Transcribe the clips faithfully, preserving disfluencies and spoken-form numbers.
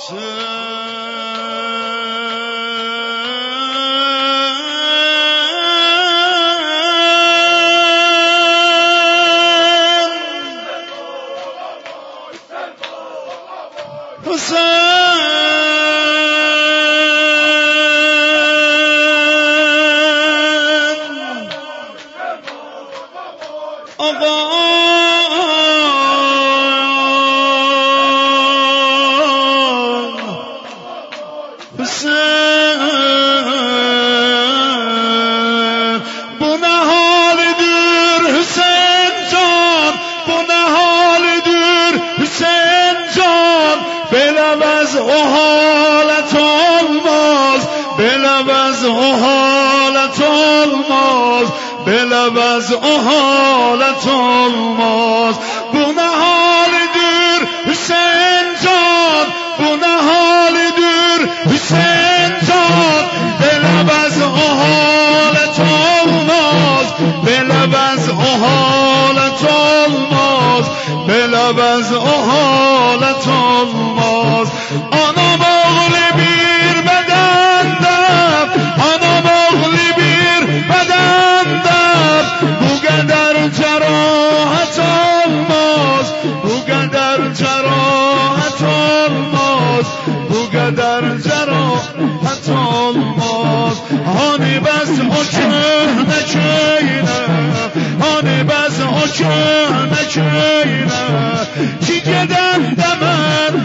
بلبز احالت الماس بونه حالی دور حسین جان بونه حالی دور حسین جان بلبز احالت الماس بلبز احالت الماس بلبز احالت الماس آنا مغلی بیر بدندم آنا مغلی بیر بدندم بوگه در جراحت الماس بوگه در جراحت الماس بوگه در جراحت الماس هانی بس حکم نکینه هانی بس حکم نکینه کی گدن دمن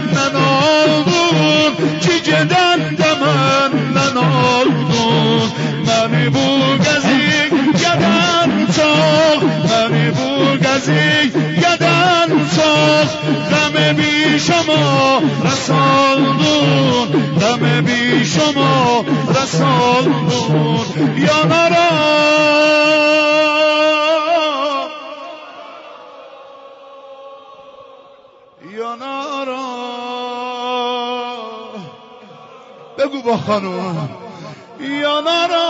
ننالدون کی گدن دمن ننالدون منی بوگزی گدن چاق منی بوگزی گدن چاق غم بی شما رساندون غم بی شما رساندون یا نرا یا نرا بگو با خانوم یا نرا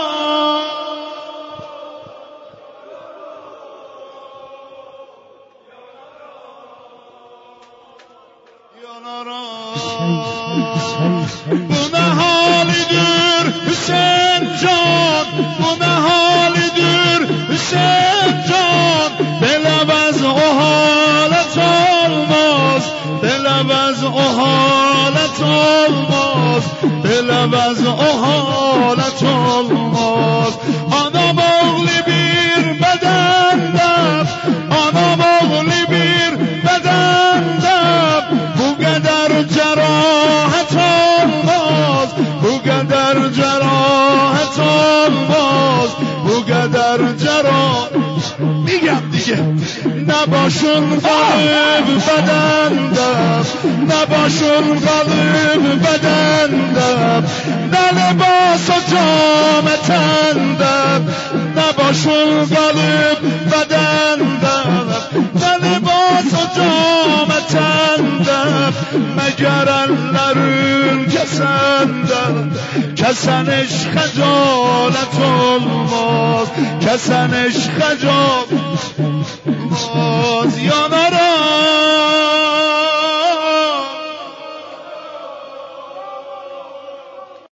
بونه حالی دور حسین جان بونه حالی دور حسین جان بلبز احالت الماس بلبز احالت الماس بلبز احالت الماس آنا مغلی بیر بدندم آنا مغلی بیر بدندم بوگه در جراحت الماس بوگه در جراحت الماس بوگه در جراحت میگم دیگه نباشون غالب بدندم نباشون غالب بدندم نه لباس و جام تندم نباشون غالب بدندم نه لباس و جام تندم مگر اللرون کسندم کسنش خجالت الماس کسنش خجالت الماس یا نرا